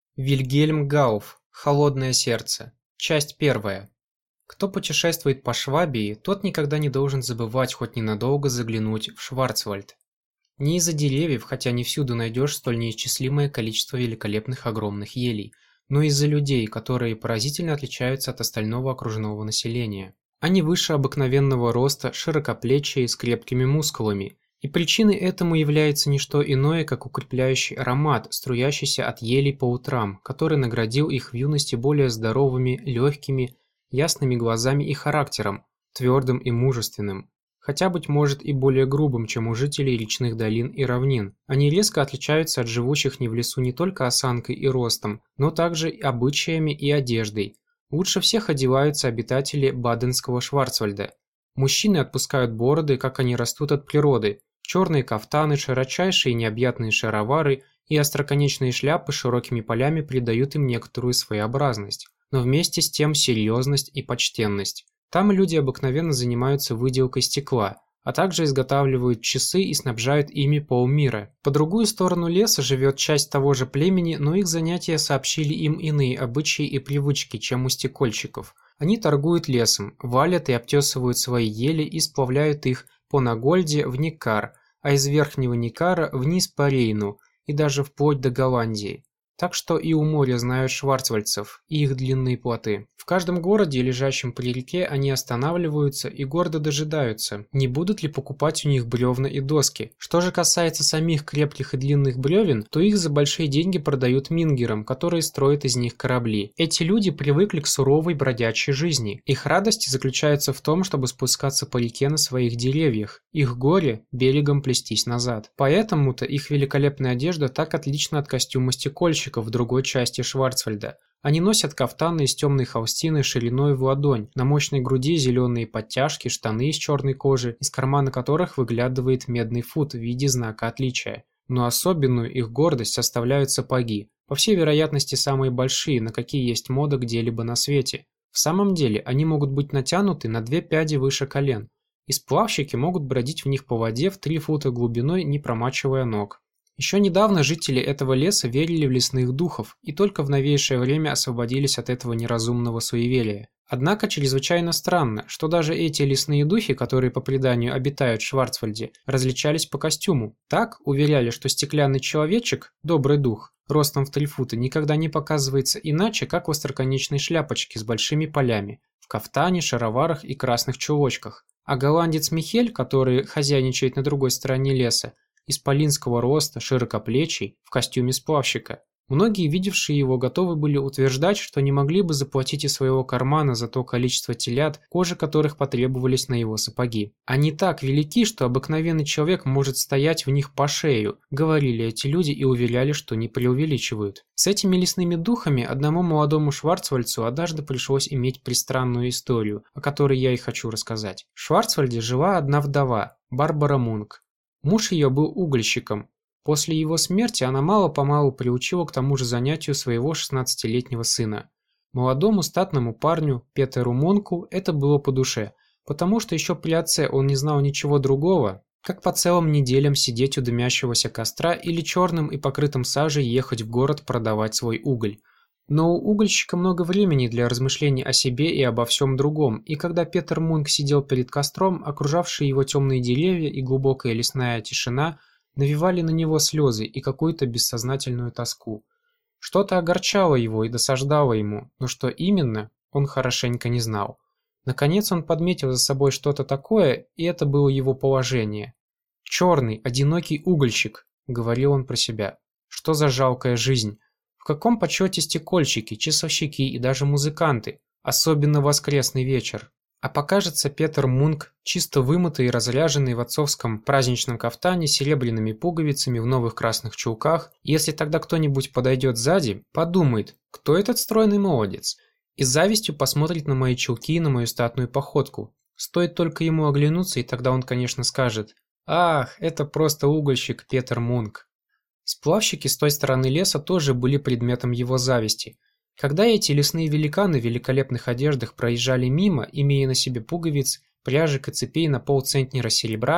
Вильгельм Гауф. Холодное сердце. Часть первая. Кто путешествует по Швабии, тот никогда не должен забывать хоть ненадолго заглянуть в Шварцвальд. Не из-за деревьев, хотя не всюду найдешь столь неисчислимое количество великолепных огромных елей, но из-за людей, которые поразительно отличаются от остального окружного населения. Они выше обыкновенного роста, широкоплечие, с крепкими мускулами. И причиной этому является не что иное, как укрепляющий аромат, струящийся от елей по утрам, который наградил их в юности более здоровыми, легкими, ясными глазами и характером, твердым и мужественным, хотя, быть может, и более грубым, чем у жителей речных долин и равнин. Они резко отличаются от живущих не в лесу не только осанкой и ростом, но также и обычаями и одеждой. Лучше всех одеваются обитатели Баденского Шварцвальда. Мужчины отпускают бороды, как они растут от природы. Черные кафтаны, широчайшие необъятные шаровары и остроконечные шляпы с широкими полями придают им некоторую своеобразность, но вместе с тем серьезность и почтенность. Там люди обыкновенно занимаются выделкой стекла, а также изготавливают часы и снабжают ими полмира. По другую сторону леса живет часть того же племени, но их занятия сообщили им иные обычаи и привычки, чем у стекольщиков. Они торгуют лесом, валят и обтесывают свои ели и сплавляют их по Нагольде в Неккар, а из Верхнего Неккара вниз по Рейну и даже вплоть до Голландии. Так что и у моря знают шварцвальдцев и их длинные плоты. В каждом городе, лежащем при реке, они останавливаются и гордо дожидаются, не будут ли покупать у них бревна и доски. Что же касается самих крепких и длинных бревен, то их за большие деньги продают мингерам, которые строят из них корабли. Эти люди привыкли к суровой бродячей жизни. Их радость заключается в том, чтобы спускаться по реке на своих деревьях, их горе – берегом плестись назад. Поэтому-то их великолепная одежда так отлична от костюма стекольщика в другой части Шварцвальда. Они носят кафтаны из темной холстины шириной в ладонь, на мощной груди зеленые подтяжки, штаны из черной кожи, из кармана которых выглядывает медный фут в виде знака отличия. Но особенную их гордость составляют сапоги, по всей вероятности самые большие, на какие есть мода где-либо на свете. В самом деле они могут быть натянуты на 2 пяди выше колен, и сплавщики могут бродить в них по воде в 3 фута глубиной, не промачивая ног. Еще недавно жители этого леса верили в лесных духов и только в новейшее время освободились от этого неразумного суеверия. Однако чрезвычайно странно, что даже эти лесные духи, которые по преданию обитают в Шварцвальде, различались по костюму. Так уверяли, что стеклянный человечек, добрый дух, ростом в 3 фута, никогда не показывается иначе, как в остроконечной шляпочке с большими полями, в кафтане, шароварах и красных чулочках. А голландец Михель, который хозяйничает на другой стороне леса, исполинского роста, широкоплечий, в костюме сплавщика. Многие, видевшие его, готовы были утверждать, что не могли бы заплатить из своего кармана за то количество телят, кожи которых потребовались на его сапоги. Они так велики, что обыкновенный человек может стоять в них по шею, говорили эти люди и уверяли, что не преувеличивают. С этими лесными духами одному молодому шварцвальдцу однажды пришлось иметь пристранную историю, о которой я и хочу рассказать. В Шварцвальде жила одна вдова, Барбара Мунк. Муж ее был угольщиком. После его смерти она мало-помалу приучила к тому же занятию своего 16-летнего сына. Молодому статному парню, Петеру Мунку, это было по душе, потому что еще при отце он не знал ничего другого, как по целым неделям сидеть у дымящегося костра или черным и покрытым сажей ехать в город продавать свой уголь. Но у угольщика много времени для размышлений о себе и обо всем другом, и когда Петер Мунк сидел перед костром, окружавшие его темные деревья и глубокая лесная тишина навевали на него слезы и какую-то бессознательную тоску. Что-то огорчало его и досаждало ему, но что именно, он хорошенько не знал. Наконец он подметил за собой что-то такое, и это было его положение. «Черный, одинокий угольщик», — говорил он про себя. «Что за жалкая жизнь? В каком почете стекольщики, часовщики и даже музыканты, особенно воскресный вечер?» А покажется Петер Мунк, чисто вымытый и разряженный в отцовском праздничном кафтане с серебряными пуговицами в новых красных чулках, и если тогда кто-нибудь подойдет сзади, подумает, кто этот стройный молодец, и с завистью посмотрит на мои чулки и на мою статную походку. Стоит только ему оглянуться, и тогда он, конечно, скажет: «Ах, это просто угольщик Петер Мунк». Сплавщики с той стороны леса тоже были предметом его зависти. Когда эти лесные великаны в великолепных одеждах проезжали мимо, имея на себе пуговиц, пряжек и цепей на полцентнера серебра,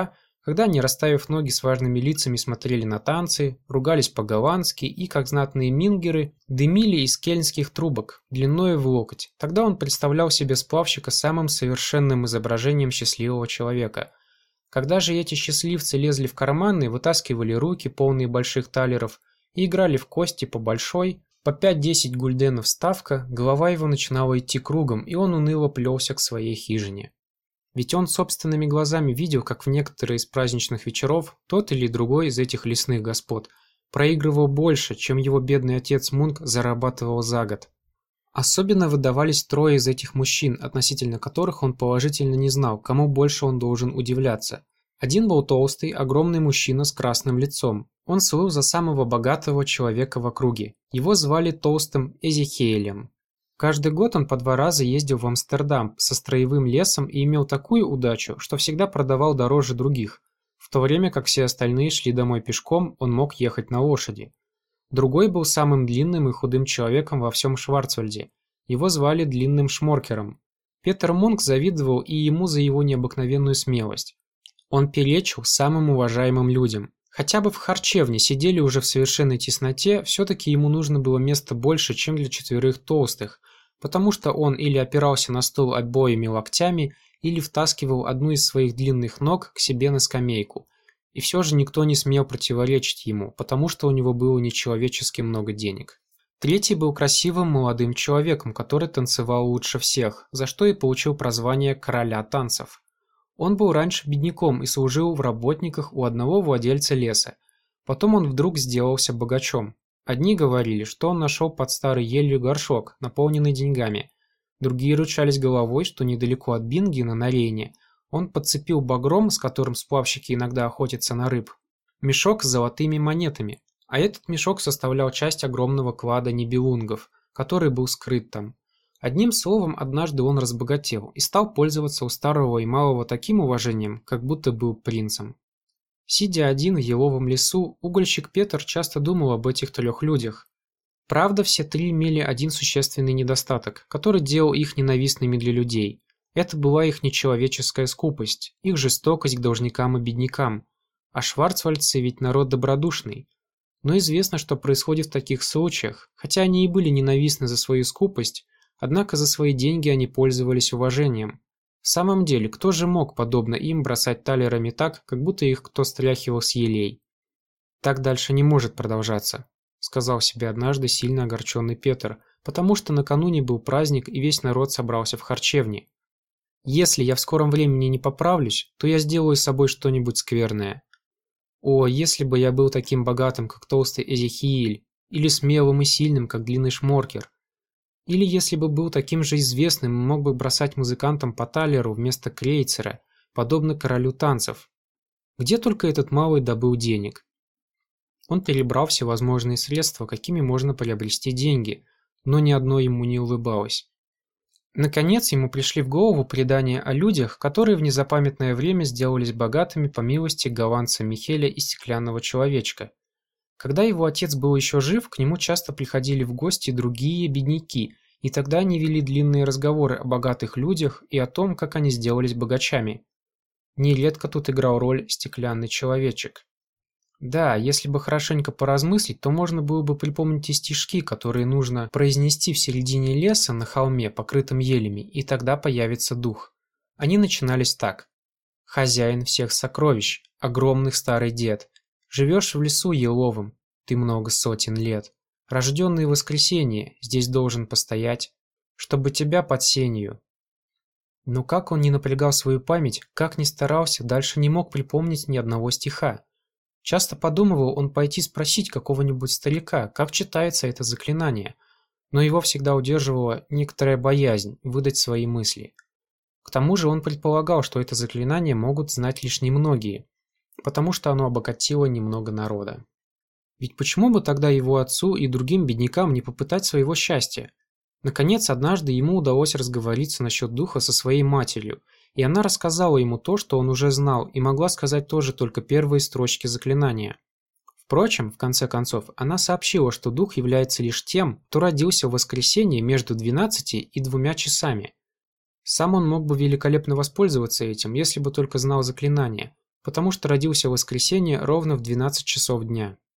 когда они, расставив ноги с важными лицами, смотрели на танцы, ругались по-голландски и, как знатные мингеры, дымили из кельнских трубок, длиною в локоть. Тогда он представлял себе сплавщика самым совершенным изображением счастливого человека. Когда же эти счастливцы лезли в карманы, вытаскивали руки, полные больших талеров, и играли в кости по большой, по 5-10 гульденов ставка, голова его начинала идти кругом, и он уныло плелся к своей хижине. Ведь он собственными глазами видел, как в некоторые из праздничных вечеров тот или другой из этих лесных господ проигрывал больше, чем его бедный отец Мунк зарабатывал за год. Особенно выдавались трое из этих мужчин, относительно которых он положительно не знал, кому больше он должен удивляться. Один был толстый, огромный мужчина с красным лицом. Он слыл за самого богатого человека в округе. Его звали Толстым Эзехиэлем. Каждый год он по 2 раза ездил в Амстердам со строевым лесом и имел такую удачу, что всегда продавал дороже других. В то время как все остальные шли домой пешком, он мог ехать на лошади. Другой был самым длинным и худым человеком во всем Шварцвальде. Его звали Длинным Шморкером. Петер Мунк завидовал и ему за его необыкновенную смелость. Он перечил самым уважаемым людям. Хотя бы в харчевне сидели уже в совершенной тесноте, все-таки ему нужно было места больше, чем для 4 толстых, потому что он или опирался на стул обоими локтями, или втаскивал одну из своих длинных ног к себе на скамейку. И все же никто не смел противоречить ему, потому что у него было нечеловечески много денег. Третий был красивым молодым человеком, который танцевал лучше всех, за что и получил прозвание «короля танцев». Он был раньше бедняком и служил в работниках у одного владельца леса. Потом он вдруг сделался богачом. Одни говорили, что он нашел под старой елью горшок, наполненный деньгами. Другие ручались головой, что недалеко от Бингена на Рейне он подцепил багром, с которым сплавщики иногда охотятся на рыб, мешок с золотыми монетами. А этот мешок составлял часть огромного клада нибелунгов, который был скрыт там. Одним словом, однажды он разбогател и стал пользоваться у старого и малого таким уважением, как будто был принцем. Сидя один в еловом лесу, угольщик Петр часто думал об этих 3 людях. Правда, все 3 имели один существенный недостаток, который делал их ненавистными для людей. Это была их нечеловеческая скупость, их жестокость к должникам и беднякам. А шварцвальдцы ведь народ добродушный. Но известно, что происходит в таких случаях, хотя они и были ненавистны за свою скупость, однако за свои деньги они пользовались уважением. В самом деле, кто же мог, подобно им, бросать талерами так, как будто их кто стряхивал с елей? «Так дальше не может продолжаться», — сказал себе однажды сильно огорченный Петр, потому что накануне был праздник и весь народ собрался в харчевне. «Если я в скором времени не поправлюсь, то я сделаю с собой что-нибудь скверное. О, если бы я был таким богатым, как толстый Эзехииль, или смелым и сильным, как длинный Шморкер. Или если бы был таким же известным и мог бы бросать музыкантам по талеру вместо крейцера, подобно королю танцев. Где только этот малый добыл денег?» Он перебрал всевозможные средства, какими можно приобрести деньги, но ни одно ему не улыбалось. Наконец ему пришли в голову предания о людях, которые в незапамятное время сделались богатыми по милости голландца Михеля и стеклянного человечка. Когда его отец был еще жив, к нему часто приходили в гости другие бедняки, и тогда они вели длинные разговоры о богатых людях и о том, как они сделались богачами. Нередко тут играл роль стеклянный человечек. Да, если бы хорошенько поразмыслить, то можно было бы припомнить и стишки, которые нужно произнести в середине леса на холме, покрытом елями, и тогда появится дух. Они начинались так. «Хозяин всех сокровищ, огромных старый дед, живешь в лесу еловом, ты много сотен лет. Рожденный в воскресенье, здесь должен постоять, чтобы тебя под сенью». Но как он ни напрягал свою память, как ни старался, дальше не мог припомнить ни одного стиха. Часто подумывал он пойти спросить какого-нибудь старика, как читается это заклинание, но его всегда удерживала некоторая боязнь выдать свои мысли. К тому же он предполагал, что это заклинание могут знать лишь немногие, потому что оно обогатило немного народа. Ведь почему бы тогда его отцу и другим беднякам не попытать своего счастья? Наконец, однажды ему удалось разговориться насчет духа со своей матерью, и она рассказала ему то, что он уже знал, и могла сказать тоже только первые строчки заклинания. Впрочем, в конце концов, она сообщила, что дух является лишь тем, кто родился в воскресенье между 12 и 2 часами. Сам он мог бы великолепно воспользоваться этим, если бы только знал заклинание, потому что родился в воскресенье ровно в 12 часов дня.